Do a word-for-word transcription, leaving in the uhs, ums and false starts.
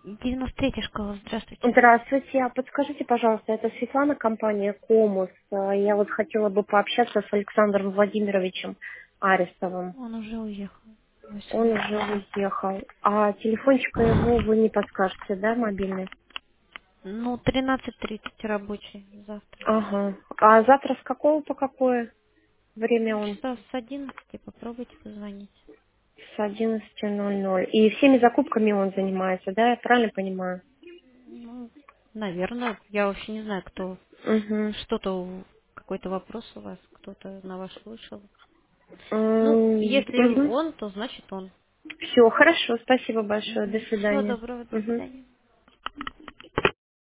девяносто третья школа, здравствуйте. Здравствуйте. А подскажите, пожалуйста, это Светлана, компания Комус. А, Я вот хотела бы пообщаться с Александром Владимировичем Арестовым. Он уже уехал. Вы Он сегодня уже звонили. уехал. А телефончика его вы не подскажете, да, мобильный? Ну, тринадцать тридцать рабочий завтра. Ага. А завтра с какого по какое время Ну, он? часа с одиннадцати попробуйте позвонить. С одиннадцати ноль ноль. И всеми закупками он занимается, да, я правильно понимаю? Ну, наверное, я вообще не знаю, кто Угу. что-то, у- какой-то вопрос у вас, кто-то на вас слышал. Ну, если Угу. он, то значит он. Все, хорошо, спасибо большое. До Всего свидания. доброго, до Угу. свидания.